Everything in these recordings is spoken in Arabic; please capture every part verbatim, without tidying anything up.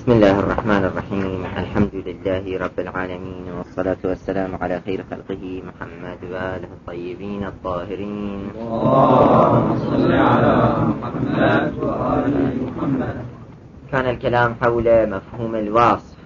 بسم الله الرحمن الرحيم. الحمد لله رب العالمين، والصلاة والسلام على خير خلقه محمد وآله الطيبين الطاهرين. اللهم صل على محمد وآل محمد. كان الكلام حول مفهوم الوصف.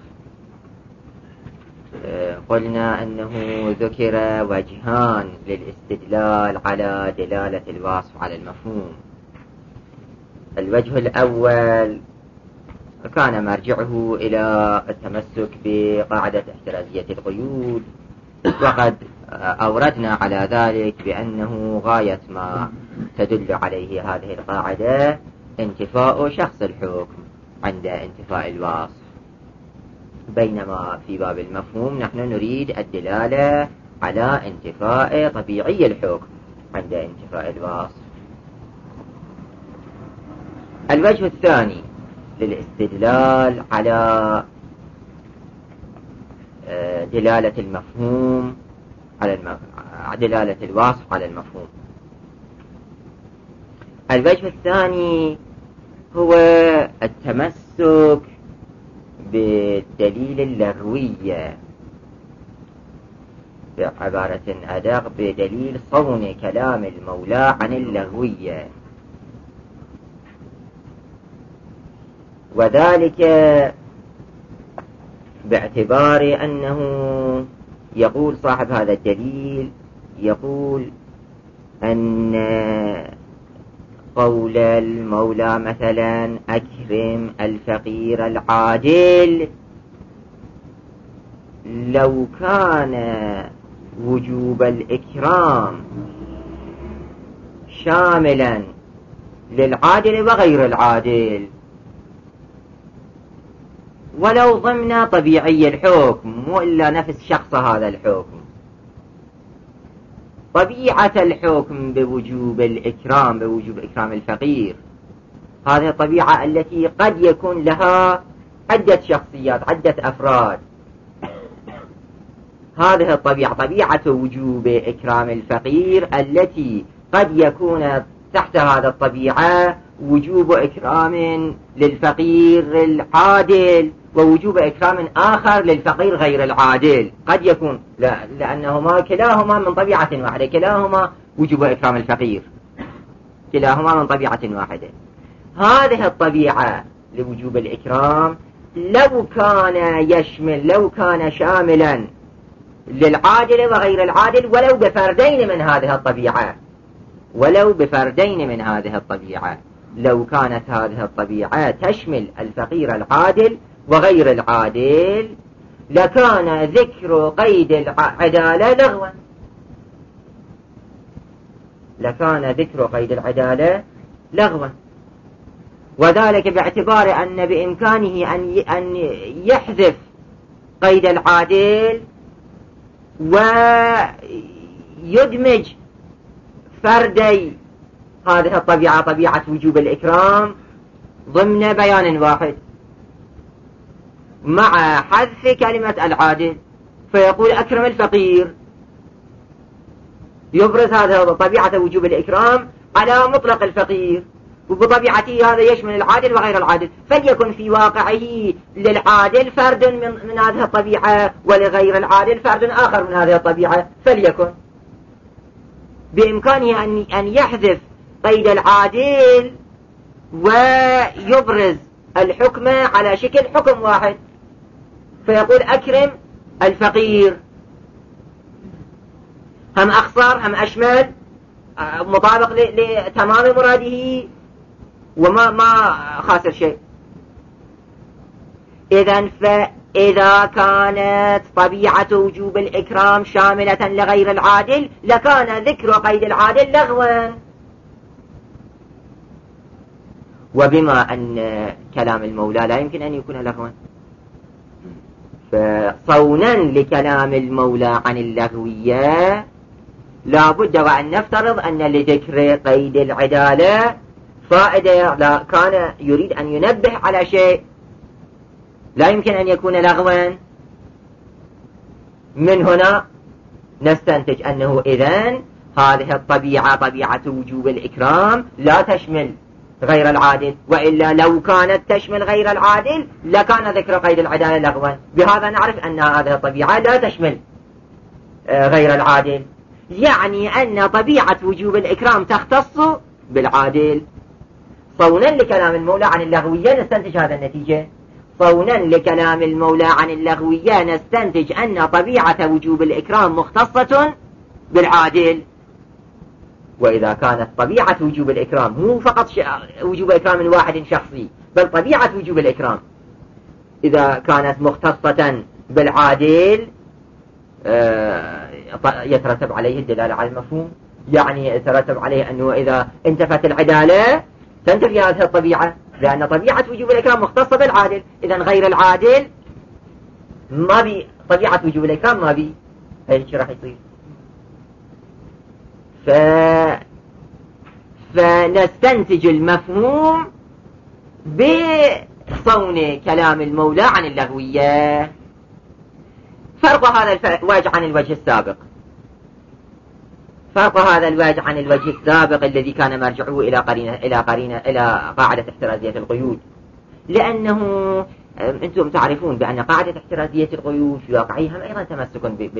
قلنا أنه ذكر وجهان للاستدلال على دلالة الوصف على المفهوم. الوجه الأول كان مرجعه إلى التمسك بقاعدة احترازية القيود، وقد أوردنا على ذلك بأنه غاية ما تدل عليه هذه القاعدة انتفاء شخص الحكم عند انتفاء الوصف، بينما في باب المفهوم نحن نريد الدلالة على انتفاء طبيعي الحكم عند انتفاء الوصف. الوجه الثاني للاستدلال على دلالة المفهوم على المف... دلالة الوصف على المفهوم. الوجه الثاني هو التمسك بالدليل اللغوية، بعبارة أدق بدليل صون كلام المولى عن اللغوية، وذلك باعتبار أنه يقول صاحب هذا الدليل يقول أن قول المولى مثلا أكرم الفقير العادل، لو كان وجوب الإكرام شاملا للعادل وغير العادل، ولو ضمن طبيعي الحكم مو إلا نفس شخص هذا الحكم، طبيعة الحكم بوجوب الإكرام بوجوب إكرام الفقير، هذه الطبيعة التي قد يكون لها عدة شخصيات عدة أفراد، هذه الطبيعة طبيعة وجوب إكرام الفقير التي قد يكون تحت هذا الطبيعة وجوب إكرام للفقير العادل ووجوب إكرام آخر للفقير غير العادل، قد يكون لا لأنهما كلاهما من طبيعة واحدة، كلاهما وجوب إكرام الفقير، كلاهما من طبيعة واحدة. هذه الطبيعة لوجوب الإكرام لو كان يشمل لو كان شاملا للعادل وغير العادل ولو بفردين من هذه الطبيعة ولو بفردين من هذه الطبيعة لو كانت هذه الطبيعة تشمل الفقير العادل وغير العادل لكان ذكر قيد العدالة لغوا، لكان ذكر قيد العدالة لغوا، وذلك باعتبار أن بإمكانه أن يحذف قيد العادل ويدمج فردي هذه الطبيعة طبيعة وجوب الإكرام ضمن بيان واحد مع حذف كلمة العادل، فيقول أكرم الفقير، يبرز هذا طبيعة وجوب الإكرام على مطلق الفقير، وبطبيعته هذا يشمل العادل وغير العادل، فليكن في واقعه للعادل فرد من, من هذه الطبيعة ولغير العادل فرد آخر من هذه الطبيعة، فليكن بإمكانه أن, أن يحذف قيد العادل ويبرز الحكم على شكل حكم واحد، فيقول أكرم الفقير، هم أخصر هم أشمل مطابق لتمام مراده وما ما خاسر شيء. إذن فإذا كانت طبيعة وجوب الإكرام شاملة لغير العادل لكان ذكر قيد العادل لغوا، وبما أن كلام المولى لا يمكن أن يكون لغوا، فصونا لكلام المولى عن اللغوية لا بد وأن نفترض أن لذكر قيد العدالة فائدة، لا كان يريد أن ينبه على شيء لا يمكن أن يكون لغوا. من هنا نستنتج أنه إذن هذه الطبيعة طبيعة وجوب الإكرام لا تشمل غير العادل، وإلا لو كانت تشمل غير العادل لكان ذكر قيد العدالة لغوا. بهذا نعرف أن هذه الطبيعة لا تشمل غير العادل، يعني أن طبيعة وجوب الإكرام تختص بالعادل. صونا لكلام المولى عن اللغوية نستنتج هذا النتيجة. صونا لكلام المولى عن اللغوية نستنتج أن طبيعة وجوب الإكرام مختصة بالعادل. وإذا كانت طبيعة وجوب الإكرام مو فقط وجوب إكرام واحد شخصي، بل طبيعة وجوب الإكرام إذا كانت مختصة بالعادل يترتب عليه الدلالة على المفهوم، يعني يترتب عليه أنه إذا انتفت العدالة تنتفي هذه الطبيعة، لأن طبيعة وجوب الإكرام مختصة بالعادل. إذا غير العادل ما بي طبيعة وجوب الإكرام ما بي هاي شو راح يصير. ف... فنستنتج المفهوم بصون كلام المولى عن اللغوية. فرق هذا الوجه عن الوجه السابق، فرق هذا الوجه عن الوجه السابق الذي كان مرجعه إلى قرينة إلى قرينة إلى قاعدة احترازية القيود، لأنه أنتم تعرفون بأن قاعدة احترازية القيود في واقعها أيضا تمسك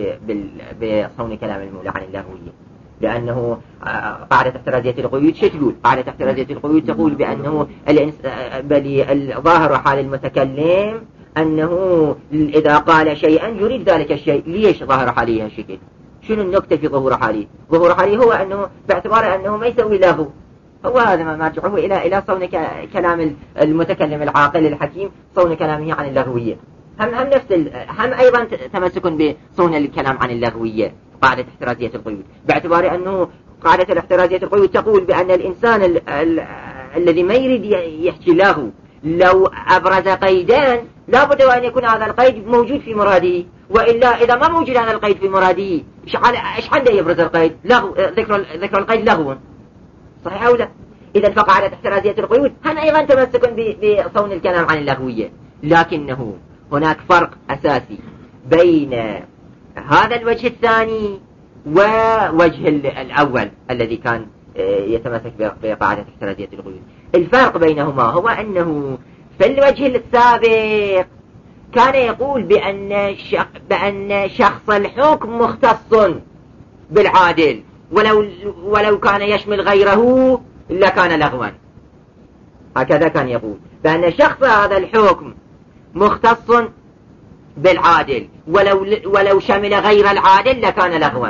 بصون كلام المولى عن اللغوية، لأنه قاعدة احترازية القيود شو تقول؟ قاعدة احترازية القيود تقول بأنه بل الظاهر حال المتكلم أنه إذا قال شيئا يريد ذلك الشيء. ليش ظاهر حالي هالشكل؟ شنو النكتة في ظهور حالي؟ ظهور حالي هو أنه باعتبار أنه ما يسوي لغو، هو هذا ما مرجعه إلى إلى صون كلام المتكلم العاقل الحكيم، صون كلامه عن اللغوية. هم هم نفس هم أيضا تمسك بصون الكلام عن اللغوية قاعدة احترازية القيود، باعتبار أنه قاعدة الاحترازية القيود تقول بأن الإنسان ال ال الذي ما يريد يحكي لغو لو أبرز قيدان لابد أن يكون هذا القيد موجود في مراده، وإلا إذا ما موجود هذا القيد في مراده إيش عنده يبرز القيد؟ لغو، ذكر ذكر القيد لغو، صحيح أو لا؟ إذا فقاعدة احترازية القيود هم أيضا تمسك بصون الكلام عن اللغوية، لكنه هناك فرق أساسي بين هذا الوجه الثاني ووجه الأول الذي كان يتمسك بقاعدة احترازية القيود. الفرق بينهما هو أنه في الوجه السابق كان يقول بأن بأن شخص الحكم مختص بالعادل، ولو ولو كان يشمل غيره لكان لغوا. هكذا كان يقول بأن شخص هذا الحكم مختص بالعادل، ولو ولو شمل غير العادل لكان لغوا،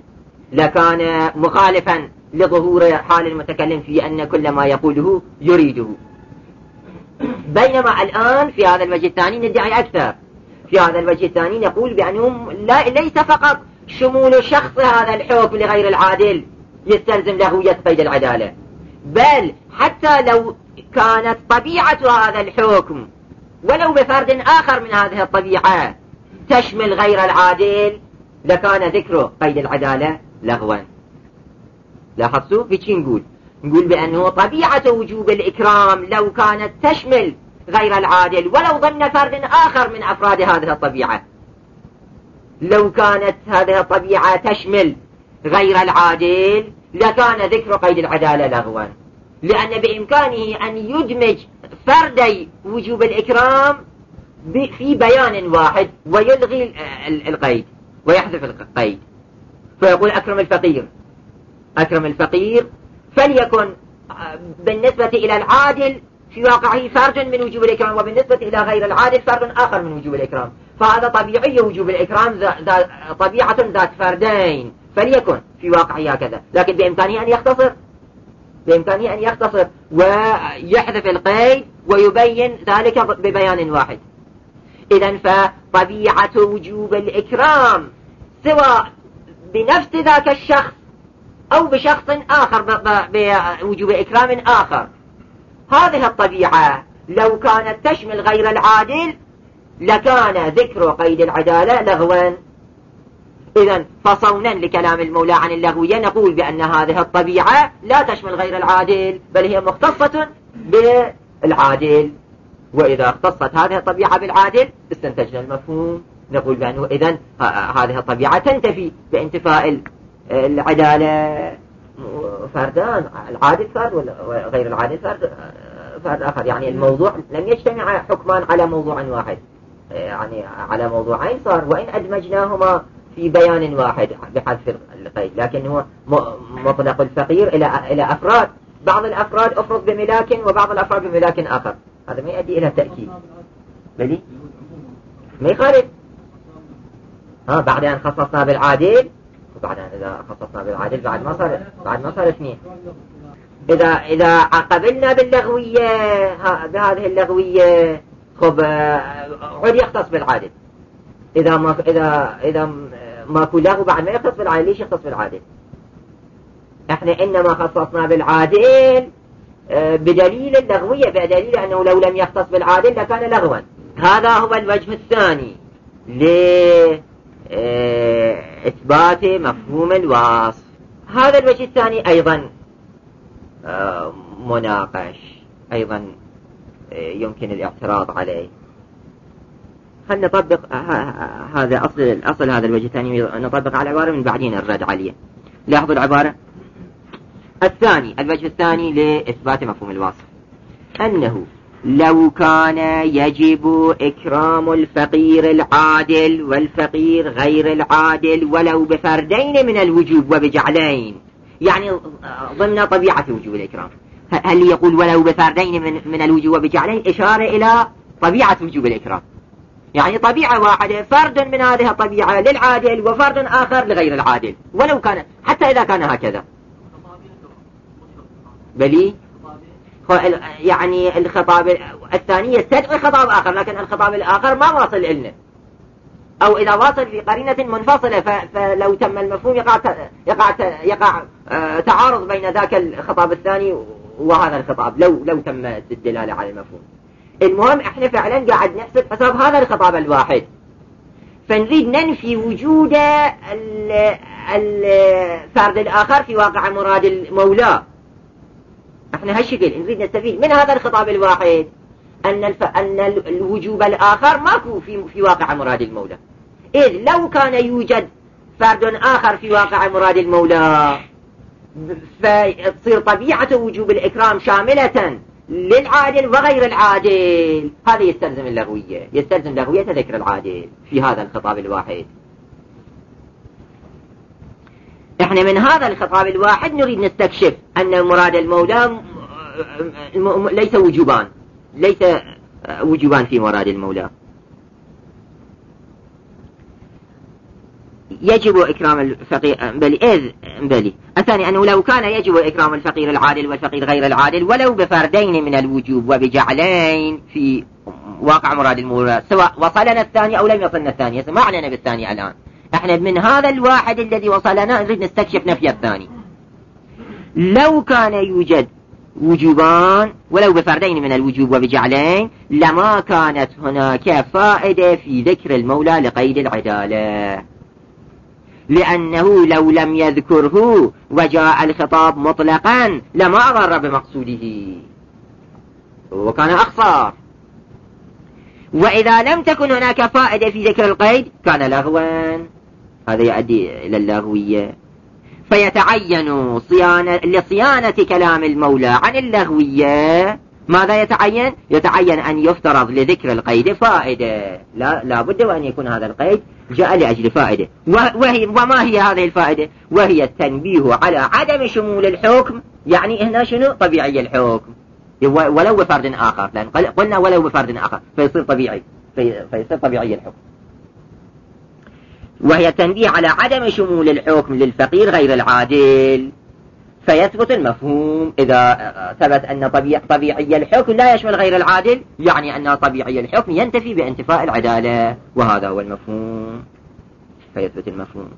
لكان مخالفا لظهور حال المتكلم في أن كل ما يقوله يريده. بينما الآن في هذا الوجه الثاني ندعي أكثر. في هذا الوجه الثاني نقول بأنه لا ليس فقط شمول شخص هذا الحكم لغير العادل يستلزم لغوية قيد العدالة، بل حتى لو كانت طبيعة هذا الحكم ولو بفرد آخر من هذه الطبيعة تشمل غير العادل لكان ذكر قيد العدالة لغوا. لاحظتوا في شي نقول؟ نقول بأنه طبيعة وجوب الإكرام لو كانت تشمل غير العادل ولو ضمن فرد آخر من أفراد هذه الطبيعة، لو كانت هذه الطبيعة تشمل غير العادل لكان ذكر قيد العدالة لغوا، لأن بإمكانه أن يدمج فردي وجوب الإكرام في بيان واحد ويلغي القيد ويحذف القيد، فيقول أكرم الفقير، أكرم الفقير فليكن بالنسبة إلى العادل في واقعه فرد من وجوب الإكرام، وبالنسبة إلى غير العادل فرد آخر من وجوب الإكرام، فهذا طبيعي وجوب الإكرام ذات طبيعة ذات فردين فليكن في واقعه هكذا، لكن بإمكانه أن يختصر بإمكانه أن يختصر ويحذف القيد ويبين ذلك ببيان واحد. إذن فطبيعة وجوب الإكرام سواء بنفس ذاك الشخص أو بشخص آخر بوجوب إكرام آخر، هذه الطبيعة لو كانت تشمل غير العادل لكان ذكر قيد العدالة لغوا. إذن فصونا لكلام المولى عن اللغوية نقول بأن هذه الطبيعة لا تشمل غير العادل بل هي مختصة بالعادل، وإذا اختصت هذه الطبيعة بالعادل استنتجنا المفهوم، نقول بأنه إذن هذه الطبيعة تنتفي بانتفاء العدالة فردان، العادل فرد وغير العادل فرد فرد آخر، يعني الموضوع لم يجتمع حكمان على موضوع واحد، يعني على موضوعين صار، وإن أدمجناهما في بيان واحد بحذف القيد، لكن هو مطلق الفقير إلى إلى أفراد، بعض الأفراد أفرض بملاك وبعض الأفراد بملاك آخر، هذا ما يؤدي إلى تأكيد بلي ما يخالف. ها بعد أن خصصنا بالعادل، وبعد أن إذا خصصنا بالعادل بعد ما صار بعد ما صار اثنين، إذا إذا قبلنا باللغوية بهذه اللغوية خب عود يختص بالعادل، إذا ما إذا إذا ماكو لغو بعد ما يختص بالعادل، ليش يختص بالعادل؟ احنا إنما خصصنا بالعادل بدليل اللغوية، بدليل أنه لو لم يختص بالعادل لكان لغوا. هذا هو الوجه الثاني لإثبات مفهوم الوصف. هذا الوجه الثاني أيضا مناقش، أيضا يمكن الاعتراض عليه. خلنا نطبق هذا أصل الأصل هذا الوجه الثاني، نطبق على العبارة من بعدين الرد عليه. لاحظوا العبارة الثاني، الوجه الثاني لإثبات مفهوم الوصف، أنه لو كان يجب إكرام الفقير العادل والفقير غير العادل ولو بفردين من الوجوب وبجعلين، يعني ضمن طبيعة وجوب الإكرام. هل يقول ولو بفردين من, من الوجوب وبجعلين إشارة إلى طبيعة وجوب الإكرام، يعني طبيعة واحدة، فرد من هذه الطبيعة للعادل وفرد آخر لغير العادل، ولو كان حتى إذا كان هكذا بلي يعني الخطاب الثاني يستدعي خطاب آخر، لكن الخطاب الآخر ما واصل إلنا، أو إذا واصل في قرينة منفصلة فلو تم المفهوم يقع يقع يقع تعارض بين ذاك الخطاب الثاني وهذا الخطاب لو لو تم الدلالة على المفهوم. المهم احنا فعلا قاعد نحسب حساب هذا الخطاب الواحد، فنريد ننفي وجود الفرد الآخر في واقع مراد المولى. احنا هالشكل نريد نستفيد من هذا الخطاب الواحد أن الف... أن الوجوب الآخر ماكو في في واقع مراد المولى، إذ لو كان يوجد فرد آخر في واقع مراد المولى فتصير طبيعة وجوب الإكرام شاملة للعادل وغير العادل. هذا يستلزم اللغوية، يستلزم لغوية ذكر العادل في هذا الخطاب الواحد. احنا من هذا الخطاب الواحد نريد نستكشف أن مراد المولى ليس وجوبان، ليس وجوبان في مراد المولى. يجب إكرام الفقير بل إذ بل الثاني أنه لو كان يجب إكرام الفقير العادل والفقير غير العادل ولو بفردين من الوجوب وبجعلين في واقع مراد المولى، سواء وصلنا الثاني أو لم يصلنا الثاني. ما علينا بالثاني الآن، احنا من هذا الواحد الذي وصلنا نريد نستكشف نفي الثاني. لو كان يوجد وجوبان ولو بفردين من الوجوب وبجعلين لما كانت هناك فائدة في ذكر المولى لقيد العدالة، لأنه لو لم يذكره وجاء الخطاب مطلقا لما أضر بمقصوده وكان أخسر. وإذا لم تكن هناك فائدة في ذكر القيد كان لغوا، هذا يؤدي إلى اللغوية. فيتعين صيانة لصيانة كلام المولى عن اللغوية ماذا يتعين؟ يتعين أن يفترض لذكر القيد فائدة، لا, لا بد وأن يكون هذا القيد جاء لأجل فائدة. وهي وما هي هذه الفائدة؟ وهي التنبيه على عدم شمول الحكم، يعني هنا شنو؟ طبيعي الحكم ولو بفرد آخر، لأن قلنا ولو بفرد آخر فيصير طبيعي في فيصير طبيعي الحكم. وهي التنبيه على عدم شمول الحكم للفقير غير العادل، فيثبت المفهوم إذا ثبت أن طبيعي, طبيعي الحكم لا يشمل غير العادل، يعني أن طبيعي الحكم ينتفي بانتفاء العدالة، وهذا هو المفهوم، فيثبت المفهوم.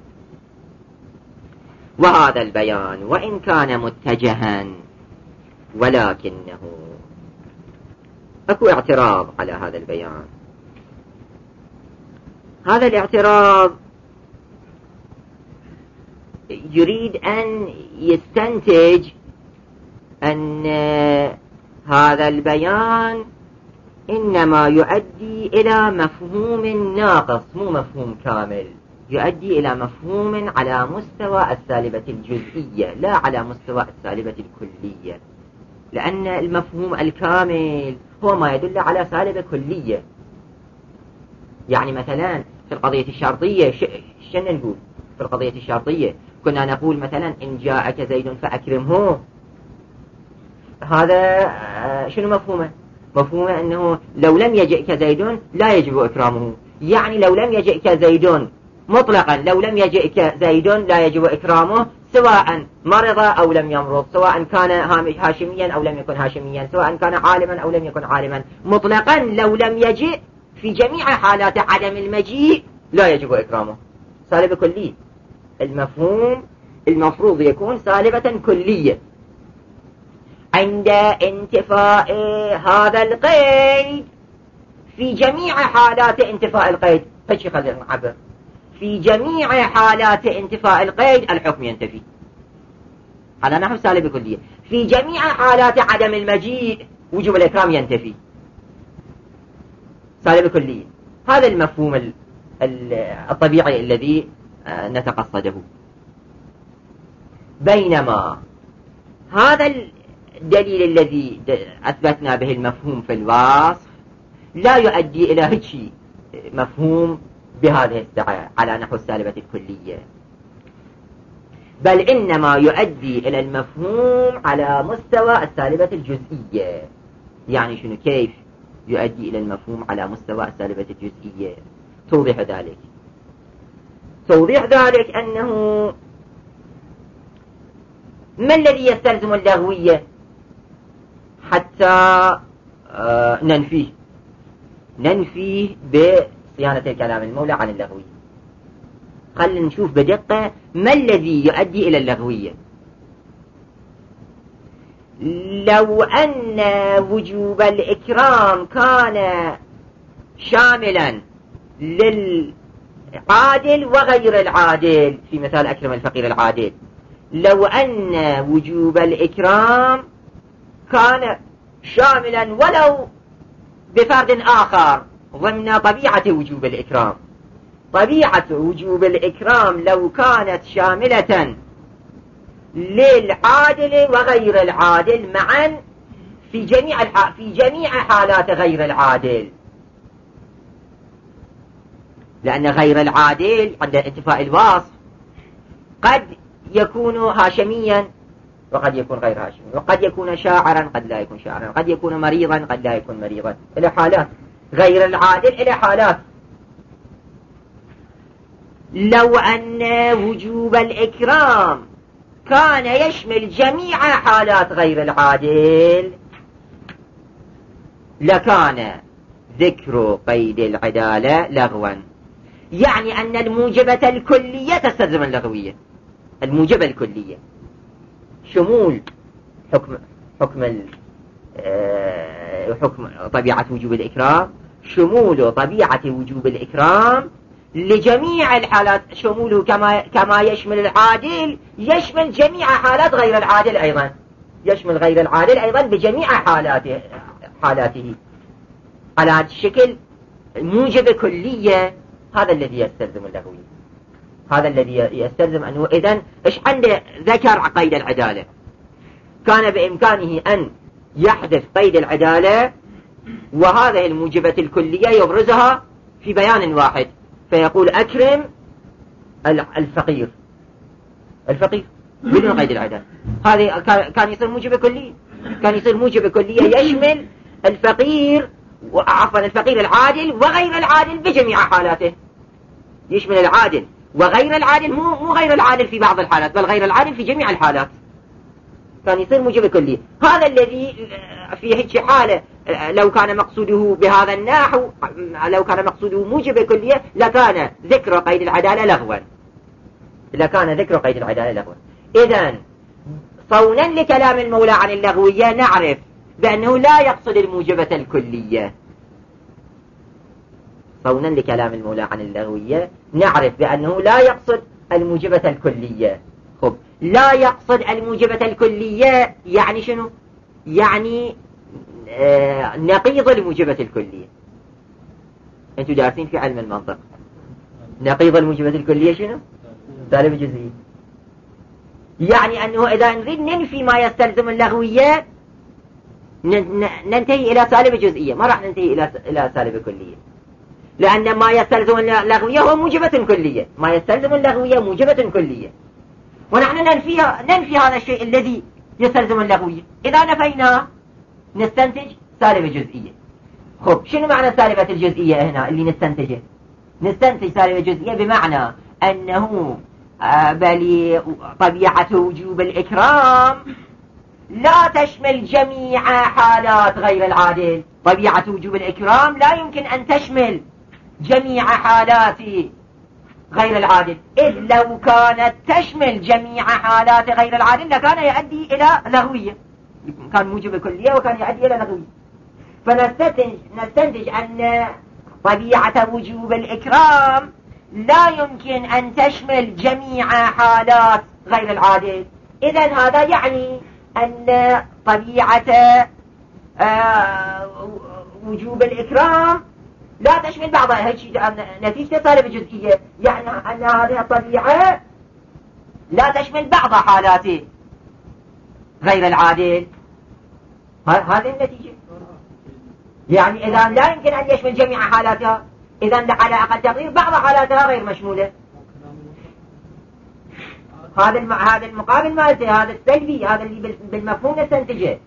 وهذا البيان وإن كان متجها ولكنه أكو اعتراض على هذا البيان. هذا الاعتراض يريد أن يستنتج أن هذا البيان إنما يؤدي إلى مفهوم ناقص، مو مفهوم كامل. يؤدي إلى مفهوم على مستوى السالبة الجزئية لا على مستوى السالبة الكلية، لأن المفهوم الكامل هو ما يدل على سالبة كلية. يعني مثلا في القضية الشرطية شنو نقول؟ في القضية الشرطية كنا نقول مثلا إن جاءك زيد فأكرمه، هذا شنو مفهومه؟ مفهومه أنه لو لم يجئك زيد لا يجب إكرامه، يعني لو لم يجئك زيد مطلقا، لو لم يجئك زيد لا يجب إكرامه، سواء مرض أو لم يمرض، سواء كان هاشميا أو لم يكن هاشميا، سواء كان عالما أو لم يكن عالما، مطلقا لو لم يجئ في جميع حالات عدم المجيء لا يجب إكرامه. سالبة كلية، المفهوم المفروض يكون سالبة كلية. عند انتفاء هذا القيد في جميع حالات انتفاء القيد، فشي خلينا نعبر، في جميع حالات انتفاء القيد الحكم ينتفي على نحو سالبة كلية، في جميع حالات عدم المجيء وجوب الإكرام ينتفي سالبة كلية. هذا المفهوم الطبيعي الذي نتقصده. بينما هذا الدليل الذي أثبتنا به المفهوم في الوصف لا يؤدي إلى هيك مفهوم بهذه السعة على نحو السالبة الكلية، بل إنما يؤدي إلى المفهوم على مستوى السالبة الجزئية. يعني شنو؟ كيف يؤدي إلى المفهوم على مستوى السالبة الجزئية؟ توضيح ذلك توضيح ذلك أنه ما الذي يستلزم اللغوية حتى آه ننفيه ننفيه بصيانة الكلام المولى عن اللغوية. خلينا نشوف بدقة ما الذي يؤدي إلى اللغوية. لو أن وجوب الإكرام كان شاملا للعادل وغير العادل، في مثال أكرم الفقير العادل، لو أن وجوب الإكرام كان شاملا ولو بفرد آخر ضمن طبيعة وجوب الإكرام، طبيعة وجوب الإكرام لو كانت شاملة للعادل وغير العادل معا في جميع الح... في جميع حالات غير العادل، لأن غير العادل عند انتفاء الوصف قد يكون هاشميا وقد يكون غير هاشمي، وقد يكون شاعرا قد لا يكون شاعرا، قد يكون مريضا قد لا يكون مريضا، إلى حالات غير العادل إلى حالات. لو أن وجوب الإكرام كان يشمل جميع حالات غير العادل لكان ذكر قيد العدالة لغوا، يعني أن الموجبة الكلية تستلزم اللغوية. الموجبة الكلية شمول حكم حكم حكم طبيعة وجوب الإكرام، شمول طبيعة وجوب الإكرام لجميع الحالات، شموله كما كما يشمل العادل يشمل جميع حالات غير العادل أيضا، يشمل غير العادل أيضا بجميع حالاته حالاته على هذا الشكل. موجبة كلية هذا الذي يستلزم اللغوية، هذا الذي يستلزم أنه إذن إيش عنده ذكر قيد العدالة، كان بإمكانه أن يحذف قيد العدالة وهذه الموجبة الكلية يبرزها في بيان واحد، فيقول أكرم الفقير الفقير بدون قيد العدالة. هذه كان يصير موجبة كلية، كان يصير موجبة كلية يشمل الفقير عفوا الفقير العادل وغير العادل بجميع حالاته، يشمل العادل وغير العادل، مو مو غير العادل في بعض الحالات بل غير العادل في جميع الحالات، كان يصير موجبة كلية. هذا الذي في هيك حالة لو كان مقصوده بهذا النحو، لو كان مقصوده موجبة كلية لكان ذكر قيد العدالة لغوا، لكان ذكر قيد العدالة لغوا. إذن صونا لكلام المولى عن اللغوية نعرف بأنه لا يقصد الموجبة الكلية، صونا لكلام المولى عن اللغوية نعرف بأنه لا يقصد الموجبة الكلية. خب لا يقصد الموجبة الكلية يعني شنو؟ يعني آه نقيض الموجبة الكلية. انتوا دارسين في علم المنطق، نقيض الموجبة الكلية شنو؟ سالب الجزئية. يعني أنه إذا نريد ننفي ما يستلزم اللغوية ننتهي إلى سالب الجزئية، ما راح ننتهي إلى إلى سالب الكلية، لأن ما يستلزم اللغوية هو موجبة كلية، ما يستلزم اللغوية موجبة كلية، ونحن ننفيها ننفي هذا الشيء الذي يستلزم اللغوية. إذا نفيناه نستنتج سالب الجزئية. خب شنو معنى سالبة الجزئية هنا اللي نستنتجه؟ نستنتج سالب الجزئية بمعنى أنه بل طبيعة وجوب الإكرام لا تشمل جميع حالات غير العادل. طبيعة وجوب الإكرام لا يمكن أن تشمل جميع حالات غير العادل، إذ لو كانت تشمل جميع حالات غير العادل لكان يؤدي إلى لغوية، كان موجب كلية وكان يؤدي إلى لغوية. فنستنتج نستنتج أن طبيعة وجوب الإكرام لا يمكن أن تشمل جميع حالات غير العادل. إذن هذا يعني أن طبيعة وجوب الإكرام لا تشمل بعضها. هالشيء نتيجة سالب الجزئية، يعني أن هذه الطبيعة لا تشمل بعض حالات غير العادل. هذه النتيجة. يعني إذا لا يمكن أن يشمل جميع حالاتها، إذا على أقل تقدير بعض حالاتها غير مشمولة. هذا الم... هذا المقابل مالته، هذا السلبي، هذا اللي بالمفهوم نستنتجه.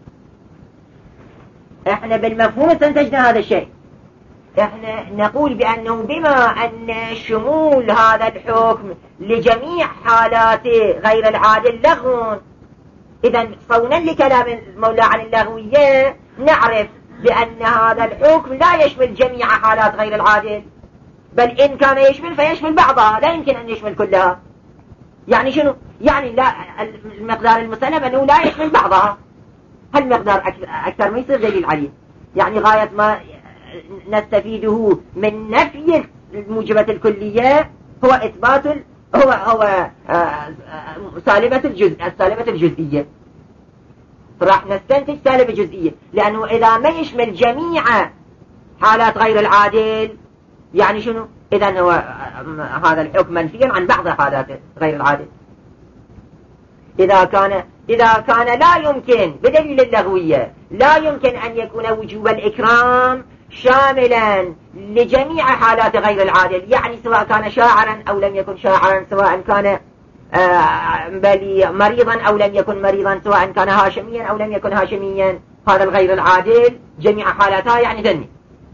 احنا بالمفهوم استنتجنا هذا الشيء. احنا نقول بأنه بما أن شمول هذا الحكم لجميع حالات غير العادل لغو، إذا صونا لكلام المولى عن اللغوية نعرف بأن هذا الحكم لا يشمل جميع حالات غير العادل، بل إن كان يشمل فيشمل بعضها، لا يمكن أن يشمل كلها. يعني شنو؟ يعني لا المقدار المسلم أنه لا يشمل بعضها. هالمقدار أكثر ما يصير دليل عليه. يعني غاية ما نستفيده من نفي الموجبة الكلية هو إثبات هو هو سالبة الجزء السالبة الجزئية. راح نستنتج سالب الجزئية، لأنه إذا ما يشمل جميع حالات غير العادل يعني شنو؟ إذا هو هذا الحكم منفي عن بعض حالات غير العادل. إذا كان إذا كان لا يمكن بدليل اللغوية لا يمكن أن يكون وجوب الإكرام شاملا لجميع حالات غير العادل، يعني سواء كان شاعرا أو لم يكن شاعرا، سواء كان بل مريضا أو لم يكن مريضا، سواء كان هاشميا أو لم يكن هاشميا، هذا الغير العادل جميع حالاتها يعني ذني.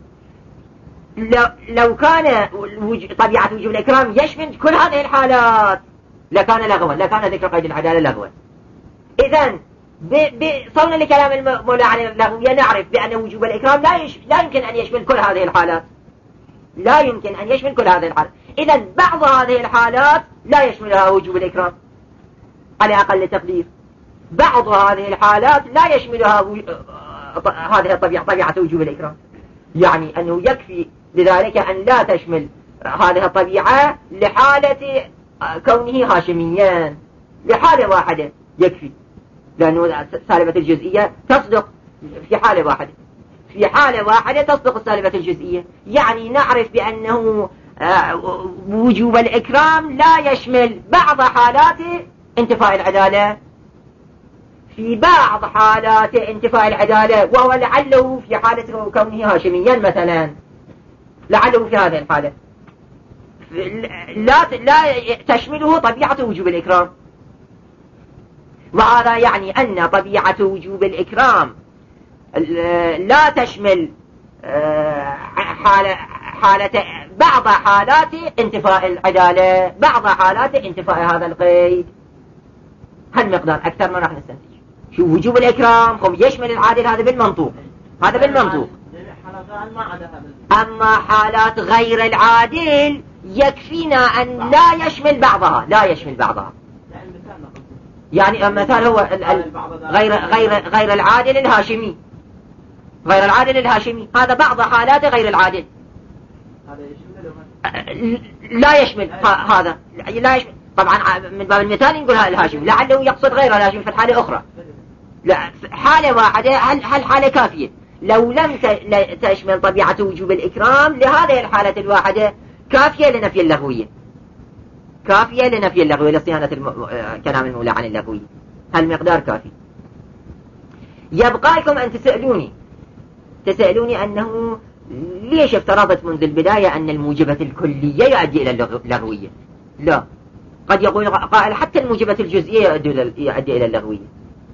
لو كان طبيعة وجوب الإكرام يشمل كل هذه الحالات لكان لغوا، لكان ذكر قيد العدالة لغوا. إذن بصونا لكلام المولى عن اللغوية نعرف بأن وجوب الإكرام لا, يش... لا يمكن أن يشمل كل هذه الحالات، لا يمكن أن يشمل كل هذه الحالات. إذن بعض هذه الحالات لا يشملها وجوب الإكرام على أقل تقدير، بعض هذه الحالات لا يشملها و... هذه الطبيعة طبيعة وجوب الإكرام. يعني أنه يكفي لذلك أن لا تشمل هذه الطبيعة لحالة كونه هاشميا، لحالة واحدة يكفي، لأنه سالبة الجزئية تصدق في حالة واحدة، في حالة واحدة تصدق سالبة الجزئية. يعني نعرف بأنه وجوب الإكرام لا يشمل بعض حالات انتفاء العدالة، في بعض حالات انتفاء العدالة، وهو لعله في حالة كونه هاشميا مثلا، لعله في هذه الحالة لا لا تشمله طبيعة وجوب الإكرام. وهذا يعني أن طبيعة وجوب الإكرام لا تشمل حالة, حالة بعض حالات انتفاء العدالة، بعض حالات انتفاء هذا القيد. هالمقدار أكثر ما راح نستنتج. شو وجوب الإكرام هم يشمل العادل، هذا بالمنطوق، هذا بالمنطوق. أما حالات غير العادل يكفينا أن لا يشمل بعضها، لا يشمل بعضها. يعني مثال هو غير غير غير العادل الهاشمي، غير العادل الهاشمي هذا بعض حالات غير العادل لا يشمل هذا، لا يشمل. طبعا من باب المثال نقول هذا الهاشمي، لعله يقصد غير الهاشمي في الحالة أخرى. لا حالة واحدة هل هل حالة كافية. لو لم تشمل طبيعة وجوب الإكرام لهذه الحالة الواحدة كافية لنفي اللغوية، كافية لنفي اللغوية لصيانة الم... كلام المولى عن اللغوية، هالمقدار كافي. يبقى لكم أن تسألوني تسألوني أنه ليش افترضت منذ البداية أن الموجبة الكلية يؤدي إلى اللغوية؟ لا، قد يقول قائل حتى الموجبة الجزئية يؤدي إلى اللغوية.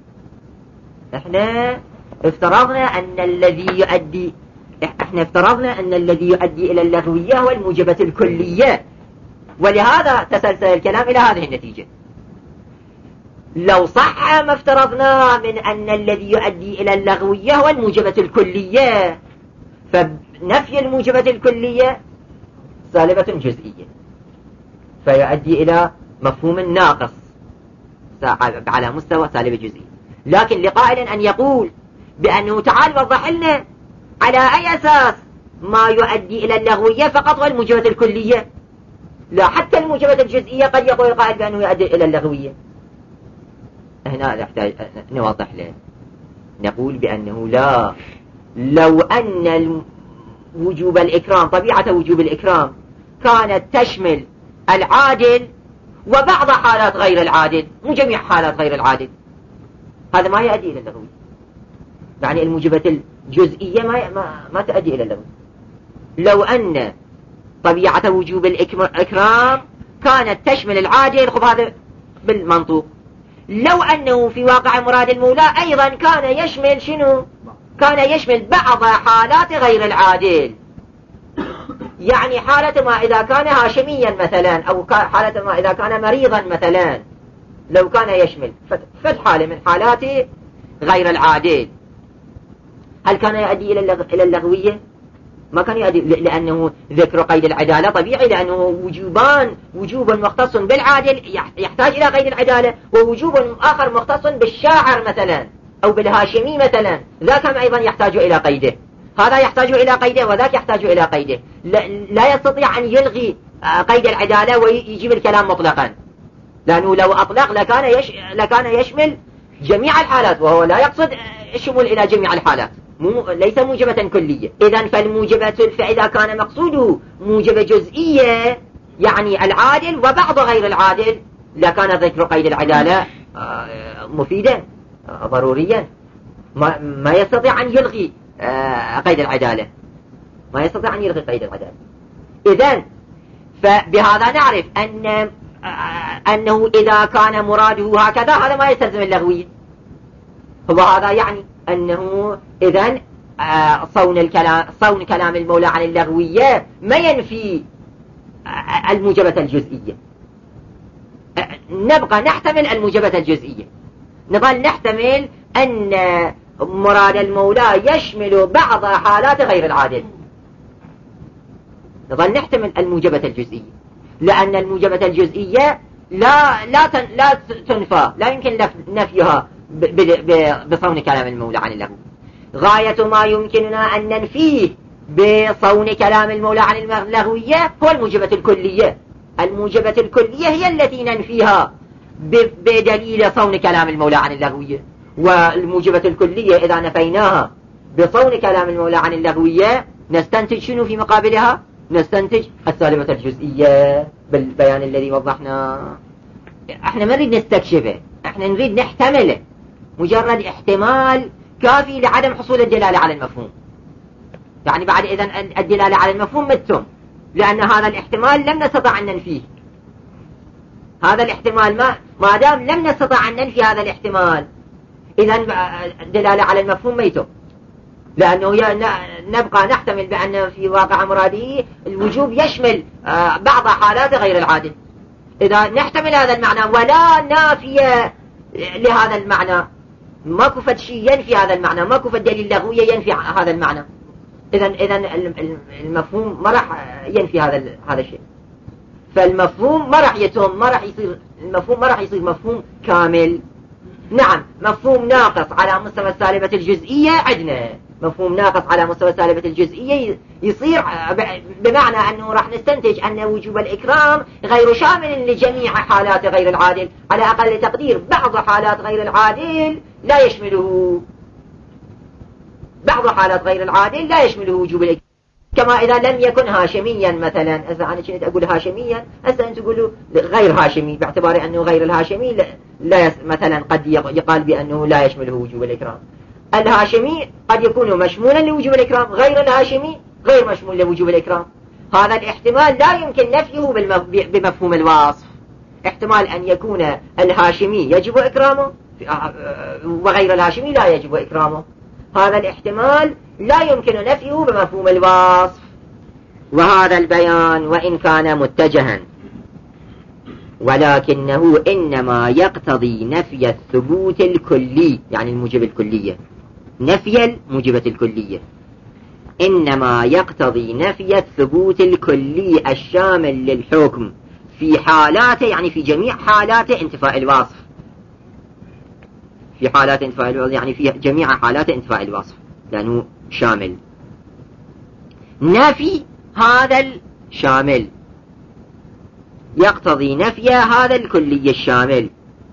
احنا افترضنا أن الذي يؤدي احنا افترضنا أن الذي يؤدي إلى اللغوية هو الموجبة الكلية، ولهذا تسلسل الكلام إلى هذه النتيجة. لو صح ما افترضنا من أن الذي يؤدي إلى اللغوية هو الموجبة الكلية، فنفي الموجبة الكلية سالبة جزئية، فيؤدي إلى مفهوم ناقص على مستوى سالبة جزئية. لكن لقائل أن يقول بأنه تعال وضح لنا على أي أساس ما يؤدي إلى اللغوية فقط والموجبة الكلية، لا حتى الموجبة الجزئية قد يقول القائل بأنه يؤدي إلى اللغوية. هنا نحتاج نوضح له، نقول بأنه لا، لو أن وجوب الإكرام طبيعة وجوب الإكرام كانت تشمل العادل وبعض حالات غير العادل مو جميع حالات غير العادل، هذا ما يؤدي إلى اللغوية. يعني الموجبة الجزئية ما, ما, ما تؤدي إلى اللغوية. لو أن طبيعة وجوب الإكرام كانت تشمل العادل، خب هذا بالمنطوق. لو أنه في واقع مراد المولى أيضا كان يشمل شنو؟ كان يشمل بعض حالات غير العادل، يعني حالة ما إذا كان هاشميا مثلا، أو حالة ما إذا كان مريضا مثلا، لو كان يشمل فد حالة من حالات غير العادل، هل كان يؤدي إلى اللغوية؟ ما كان يؤدي، لأنه ذكر قيد العدالة طبيعي، لأنه وجوبان، وجوب مختص بالعادل يحتاج إلى قيد العدالة، ووجوب آخر مختص بالشاعر مثلا أو بالهاشمي مثلا، ذاك أيضا يحتاج إلى قيده. هذا يحتاج إلى قيده وذاك يحتاج إلى قيده، لا يستطيع أن يلغي قيد العدالة ويجيب الكلام مطلقا، لأنه لو أطلق لكان, يش... لكان يشمل جميع الحالات، وهو لا يقصد الشمول إلى جميع الحالات، مو... ليس موجبة كلية. إذن فالموجبة، فإذا كان مقصوده موجبة جزئية يعني العادل وبعض غير العادل، لكان ذكر قيد العدالة مفيدا ضروريا، ما... ما يستطيع أن يلغي قيد العدالة، ما يستطيع أن يلغي قيد العدالة. إذن فبهذا نعرف أن أنه إذا كان مراده هكذا هذا ما يستلزم اللغوية. هو هذا يعني أنه إذن صون الكلام صون كلام المولى عن اللغوية ما ينفي الموجبة الجزئية. نبقى نحتمل الموجبة الجزئية، نظل نحتمل أن مراد المولى يشمل بعض حالات غير العادل، نظل نحتمل الموجبة الجزئية، لأن الموجبة الجزئية لا لا لا تنفى، لا يمكن نفيها بصون كلام المولى عن اللغو. غاية ما يمكننا أن ننفيه بصون كلام المولى عن اللغوية هو الموجبة الكلية. الموجبة الكلية هي التي ننفيها بدليل صون كلام المولى عن اللغوية، والموجبة الكلية إذا نفيناها بصون كلام المولى عن اللغوية نستنتج شنو في مقابلها؟ نستنتج السالبة الجزئية بالبيان الذي وضحنا. احنا ما نريد نستكشفه، احنا نريد نحتمله، مجرد احتمال كافي لعدم حصول الدلالة على المفهوم. يعني بعد إذن الدلالة على المفهوم متم، لأن هذا الاحتمال لم نستطع أن ننفيه. هذا الاحتمال ما ما دام لم نستطع أن ننفي هذا الاحتمال، إذن الدلالة على المفهوم ميتم، لأنه نبقى نحتمل بأن في واقع مراده الوجوب يشمل بعض حالات غير العادل. إذا نحتمل هذا المعنى ولا نافي لهذا المعنى، ما كفت شيء ينفي هذا المعنى، ما كفت دليل لغوية ينفي هذا المعنى، إذن إذن المفهوم ما راح ينفي هذا هذا الشيء. فالمفهوم ما راح يتم، ما راح يصير المفهوم ما راح يصير مفهوم كامل. نعم، مفهوم ناقص على مستوى السالبة الجزئية عندنا، مفهوم ناقص على مستوى السالبة الجزئية يصير بمعنى أنه راح نستنتج أن وجوب الإكرام غير شامل لجميع حالات غير العادل، على أقل تقدير بعض حالات غير العادل لا يشمله، بعض حالات غير العادل لا يشمله وجوب الإكرام. كما إذا لم يكن هاشميا مثلا. هسه أنا كنت أقول هاشميا، هسه أنت تقولوا غير هاشمي، باعتبار أنه غير الهاشمي لا, لا يس مثلا قد يقال بأنه لا يشمله وجوب الإكرام. الهاشمي قد يكون مشمولا لوجوب الإكرام، غير الهاشمي غير مشمول لوجوب الإكرام. هذا الاحتمال لا يمكن نفيه بمفهوم الوصف. احتمال أن يكون الهاشمي يجب إكرامه وغير الهاشمي لا يجب إكرامه، هذا الاحتمال لا يمكن نفيه بمفهوم الوصف. وهذا البيان وإن كان متجها ولكنه إنما يقتضي نفي الثبوت الكلي، يعني الموجب الكلية، نفي الموجبة الكلية، إنما يقتضي نفي الثبوت الكلي الشامل للحكم في حالاته، يعني في جميع حالات انتفاء الوصف، في حالات انتفاء الوصف يعني في جميع حالات انتفاء الوصف لأنه شامل. نفي هذا الشامل يقتضي نفي هذا الكلي الشامل،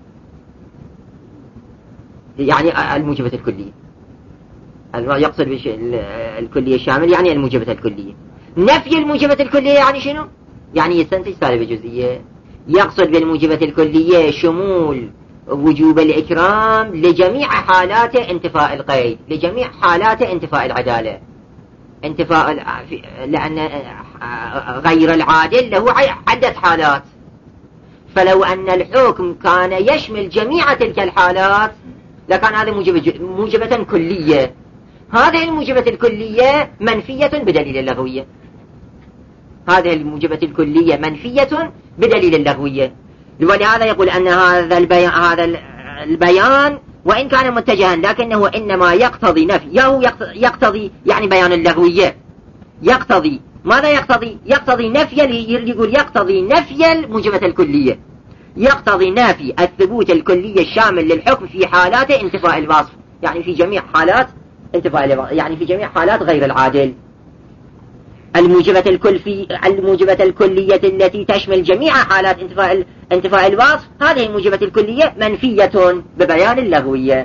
يعني الموجبة الكلية، يقصد الكلية الشامل يعني الموجبة الكلية. نفي الموجبة الكلية يعني شنو؟ يعني يستنتج سالبة جزئية. يقصد بالموجبة الكلية شمول وجوب الإكرام لجميع حالات انتفاء القيد، لجميع حالات انتفاء العدالة، انتفاء لأن غير العادل له عدة حالات، فلو أن الحكم كان يشمل جميع تلك الحالات لكان هذا موجبة, موجبة كلية. هذه الموجبة الكلية منفية بدليل اللغوية، هذه الموجبة الكلية منفية بدليل اللغوية. ولهذا يقول أن هذا البيان, هذا البيان وإن كان متجها لكنه إنما يقتضي نفي، يقتضي يعني بيان اللغوية، يقتضي ماذا يقتضي؟ يقتضي نفي، يقول يقتضي نفي الموجبة الكلية، يقتضي نفي الثبوت الكلي الشامل للحكم في حالات انتفاء الوصف، يعني في جميع حالات انتفاء الوصف، يعني في جميع حالات غير العادل. الموجبة الكل في الموجبة الكلية التي تشمل جميع حالات انتفاء انتفاء الوصف، هذه الموجبة الكلية منفية ببيان اللغوية.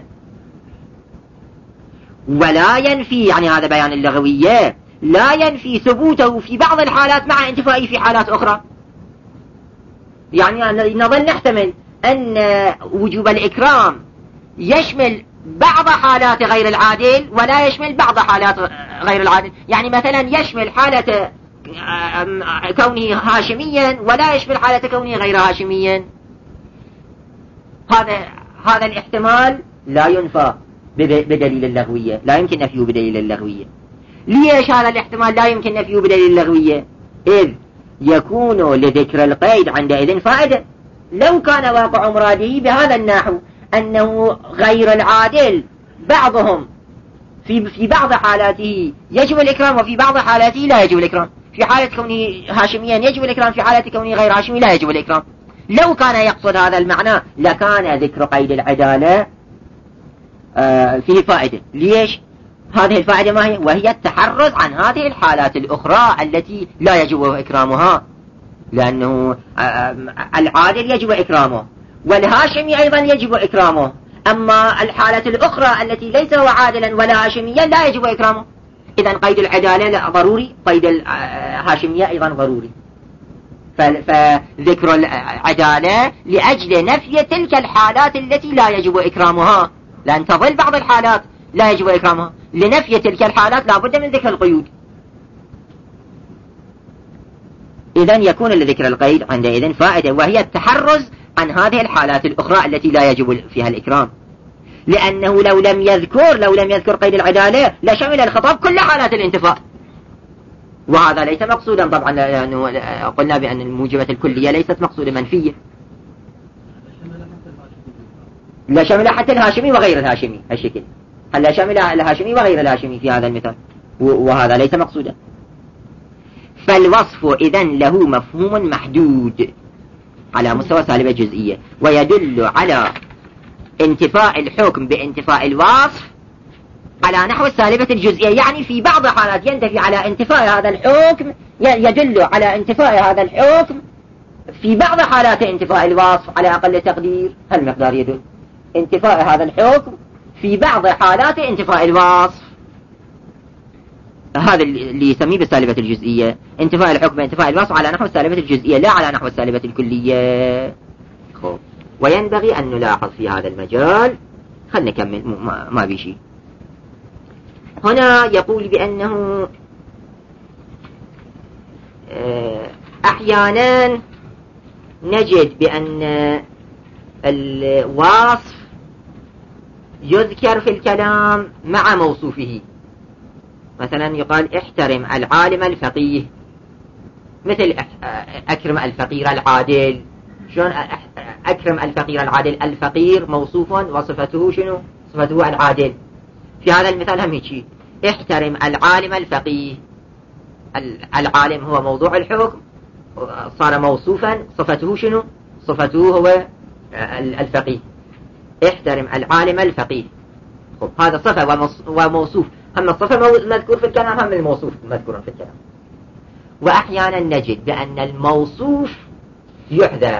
ولا ينفي، يعني هذا بيان اللغوية لا ينفي ثبوته في بعض الحالات مع انتفائه في حالات أخرى. يعني نظل نحتمل أن وجوب الإكرام يشمل بعض حالات غير العادل ولا يشمل بعض حالات غير العادل، يعني مثلا يشمل حالة كونه هاشميا ولا يشمل حالة كونه غير هاشميا. هذا هذا الاحتمال لا ينفى بدليل اللغوية، لا يمكن نفيه بدليل اللغوية. ليش هذا الاحتمال لا يمكن نفيه بدليل اللغوية؟ إذ يكون لذكر القيد عندئذ فائدة. لو كان واقع مراده بهذا النحو أنه غير العادل بعضهم في في بعض حالاته يجب الإكرام وفي بعض حالاته لا يجب الإكرام، في حالة كونه هاشميا يجب الإكرام، في حالة كونه غير هاشمي لا يجب الإكرام. لو كان يقصد هذا المعنى لكان ذكر قيد العدالة آه فيه فائدة. ليش؟ هذه الفائدة ما هي؟ وهي التحرز عن هذه الحالات الأخرى التي لا يجب إكرامها، لأنه العادل يجب إكرامه والهاشمي أيضا يجب إكرامه، أما الحالة الأخرى التي ليس هو عادلا ولا هاشميا لا يجب إكرامه. إذن قيد العدالة ضروري، قيد الهاشمية أيضا ضروري. فذكر العدالة لأجل نفي تلك الحالات التي لا يجب إكرامها، لأن تظل بعض الحالات لا يجب إكرامها، لنفي تلك الحالات لا بد من ذكر القيود. إذن يكون لذكر القيد عندئذ فائدة، وهي التحرز عن هذه الحالات الأخرى التي لا يجب فيها الإكرام، لأنه لو لم يذكر لو لم يذكر قيد العدالة لشمل الخطاب كل حالات الانتفاء، وهذا ليس مقصودا طبعا، لأنه قلنا بأن الموجبة الكلية ليست مقصودة منفية، لا شمل حتى الهاشمي وغير الهاشمي الشكل، هل شمل الهاشمي وغير الهاشمي في هذا المثال، وهذا ليس مقصودا. فالوصف إذن له مفهوم محدود على مستوى سالبة جزئية، ويدل على انتفاء الحكم بانتفاء الوصف على نحو السالبة الجزئية، يعني في بعض حالات ينتفي على انتفاء هذا الحكم، يدل على انتفاء هذا الحكم في بعض حالات انتفاء الوصف على أقل تقدير. هالمقدار يدل انتفاء هذا الحكم في بعض حالات انتفاء الوصف. هذا اللي يسميه بالسالبة الجزئية، انتفاء الحكم انتفاء الوصف على نحو السالبة الجزئية لا على نحو السالبة الكلية. خب. وينبغي أن نلاحظ في هذا المجال، خلنا نكمل ما, ما بيشي. هنا يقول بأنه أحيانا نجد بأن الوصف يذكر في الكلام مع موصوفه، مثلا يقال احترم العالم الفقيه، مثل أكرم الفقير العادل. شلون أكرم الفقير العادل؟ الفقير موصوف وصفته شنو؟ صفته العادل. في هذا المثال هم هيك، احترم العالم الفقيه، العالم هو موضوع الحكم، صار موصوفا، صفته شنو؟ صفته هو الفقيه. احترم العالم الفقيه. خب هذا صفة وموصوف، هم الصفة مذكور في الكلام، هم الموصوف مذكور في الكلام. وأحيانا نجد بأن الموصوف يحذف،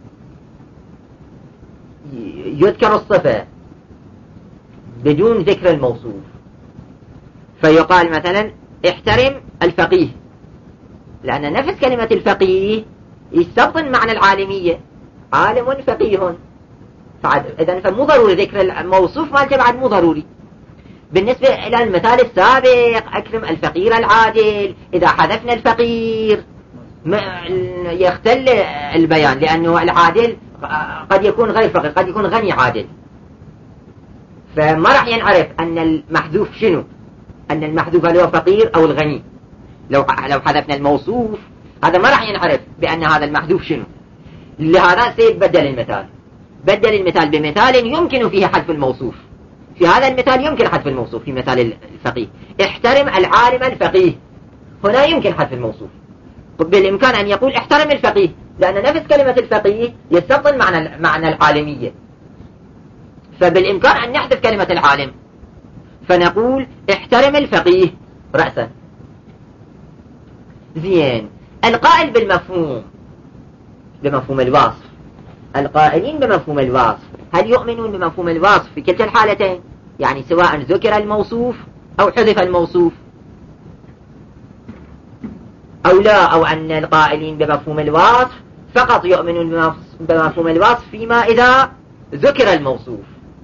يذكر الصفة بدون ذكر الموصوف، فيقال مثلا احترم الفقيه، لأن نفس كلمة الفقيه يستبطن معنى العالمية، عالم فقيه، إذن فمو ضروري ذكر الموصوف مالته، بعد مو ضروري. بالنسبة إلى المثال السابق أكرم الفقير العادل، إذا حذفنا الفقير يختل البيان، لأنه العادل قد يكون غير فقير، قد يكون غني عادل، فما راح ينعرف أن المحذوف شنو، أن المحذوف هو فقير أو الغني. لو لو حذفنا الموصوف هذا ما راح ينعرف بأن هذا المحذوف شنو. لهذا سيبدل المثال، بدل المثال بمثال يمكن فيه حذف الموصوف. في هذا المثال يمكن حذف الموصوف، في مثال الفقيه احترم العالم الفقيه، هنا يمكن حذف الموصوف. بالإمكان أن يقول احترم الفقيه، لأن نفس كلمة الفقيه يستبطن معنى معنى العالمية، فبالإمكان أن نحذف كلمة العالم، فنقول احترم الفقيه رأسا. زين، القائل بالمفهوم، بمفهوم الوصف، القائلين بمفهوم الوصف هل يؤمنون بمفهوم الوصف في كلتا الحالتين؟ يعني سواء ذكر الموصوف أو حذف الموصوف، أو لا، أو أن القائلين بمفهوم الوصف فقط يؤمنون بمفهوم الوصف فيما إذا ذكر الموصوف.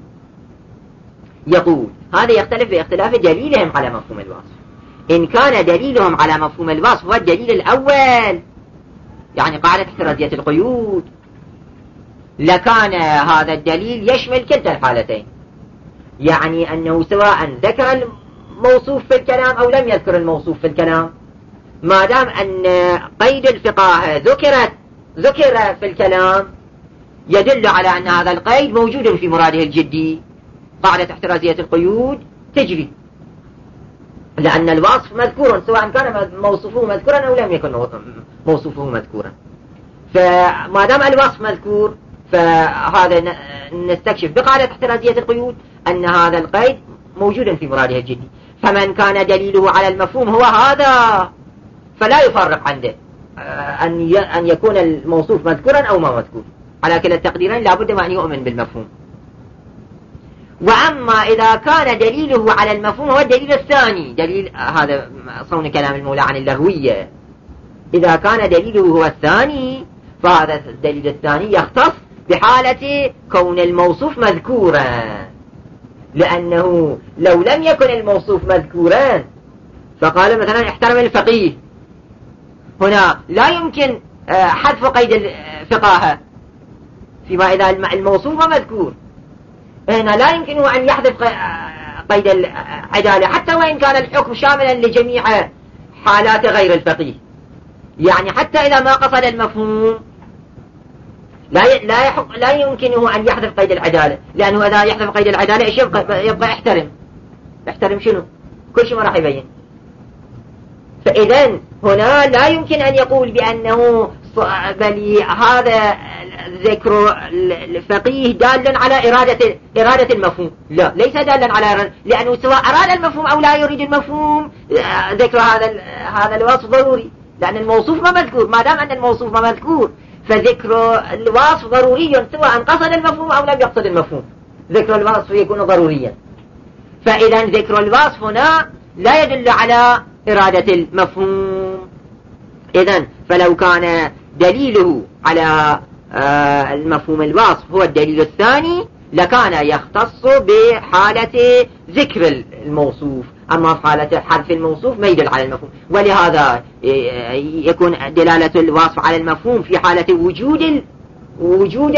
يقول هذا يختلف باختلاف دليلهم على مفهوم الوصف. إن كان دليلهم على مفهوم الوصف هو الدليل الأول، يعني قاعدة احترازية القيود، لكان هذا الدليل يشمل كلتا الحالتين، يعني أنه سواء ذكر الموصوف في الكلام أو لم يذكر الموصوف في الكلام، ما دام أن قيد الفقاهة ذكرت ذكر في الكلام يدل على أن هذا القيد موجود في مراده الجدي، قاعدة احترازية القيود تجري، لأن الوصف مذكور سواء كان موصوفه مذكورا أو لم يكن موصوفه مذكورا. فما دام الوصف مذكور فهذا نستكشف بقاعدة احترازية القيود أن هذا القيد موجود في مراده الجدي. فمن كان دليله على المفهوم هو هذا فلا يفرق عنده أن أن يكون الموصوف مذكورا أو ما مذكور، على كلا التقديرين لابد أن يؤمن بالمفهوم. وأما إذا كان دليله على المفهوم هو الدليل الثاني، دليل هذا صون كلام المولى عن اللغوية، إذا كان دليله هو الثاني فهذا الدليل الثاني يختص بحالة كون الموصوف مذكورا، لأنه لو لم يكن الموصوف مذكورا فقال مثلا احترم الفقيه، هنا لا يمكن حذف قيد الفقاهة فيما إذا الموصوف مذكور، هنا لا يمكنه أن يحذف قيد العدالة حتى وإن كان الحكم شاملا لجميع حالات غير الفقيه، يعني حتى إذا ما قصد المفهوم لا لا يحق لا يمكنه أن يحذف قيد العدالة، لأنه إذا يحذف قيد العدالة إيش يبقى؟ يبقى احترم احترم شنو؟ كل شيء ما راح يبين. فإذا هنا لا يمكن أن يقول بأنه بل هذا ذكر الفقيه دال على إرادة إرادة المفهوم، لا ليس دالا على إرادة، لأنه سواء أراد المفهوم أو لا يريد المفهوم ذكر هذا هذا الوصف ضروري، لأن الموصوف ما مذكور. ما دام أن الموصوف ما مذكور فذكر الوصف ضروري سواء قصد المفهوم أو لم يقصد المفهوم، ذكر الوصف يكون ضروريا. فإذا ذكر الوصف هنا لا يدل على إرادة المفهوم. إذن فلو كان دليله على المفهوم الوصف هو الدليل الثاني لكان يختص بحالة ذكر الموصوف، أما في حالة حذف الموصوف ما يدل على المفهوم. ولهذا يكون دلالة الوصف على المفهوم في حالة وجود ال وجود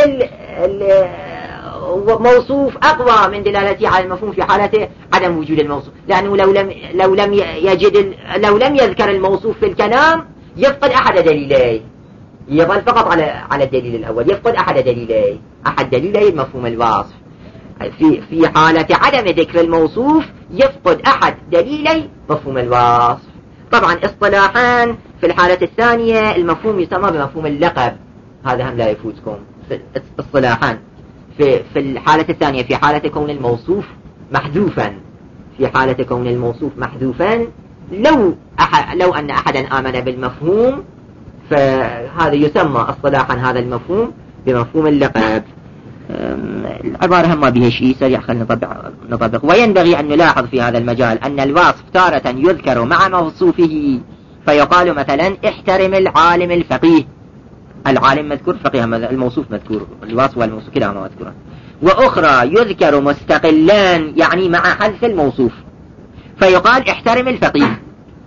الموصوف أقوى من دلالته على المفهوم في حالة عدم وجود الموصوف، لأنه لو لم لو لم يجد لو لم يذكر الموصوف في الكلام يفقد أحد دليليه، يظل فقط على على الدليل الأول، يفقد أحد دليليه أحد دليلي المفهوم الوصف. في في حالة عدم ذكر الموصوف يفقد أحد دليلي مفهوم الوصف. طبعا اصطلاحان في الحالة الثانية المفهوم يسمى بمفهوم اللقب، هذا هم لا يفوتكم. اصطلاحان في في الحالة الثانية في حالة كون الموصوف محذوفا، في حالة كون الموصوف محذوفا لو أح لو أن أحدا آمن بالمفهوم فهذا يسمى اصطلاحا هذا المفهوم بمفهوم اللقب. العبارة هم ما بها شيء سريع، خلينا نطبق نطبق. وينبغي أن نلاحظ في هذا المجال أن الوصف تارة يذكر مع موصوفه، فيقال مثلا احترم العالم الفقيه، العالم مذكور، فقيه الموصوف مذكور، الوصف والموصوف كلاهما مذكوران. وأخرى يذكر مستقلان يعني مع حذف الموصوف، فيقال احترم الفقيه.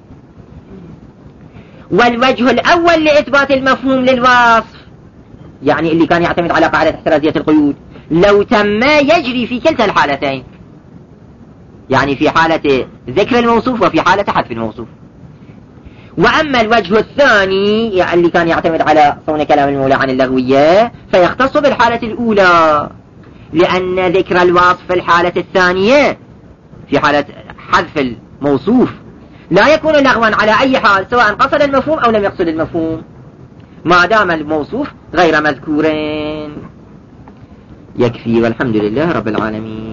والوجه الأول لإثبات المفهوم للوصف يعني اللي كان يعتمد على قاعدة احترازية القيود لو تم يجري في كلتا الحالتين، يعني في حالة ذكر الموصوف وفي حالة حذف الموصوف. وأما الوجه الثاني يعني اللي كان يعتمد على صون كلام المولى عن اللغوية فيختص بالحالة الأولى، لأن ذكر الوصف في الحالة الثانية في حالة حذف الموصوف لا يكون لغوا على أي حال، سواء قصد المفهوم أو لم يقصد المفهوم، ما دام الموصوف غير مذكورين. يكفي والحمد لله رب العالمين.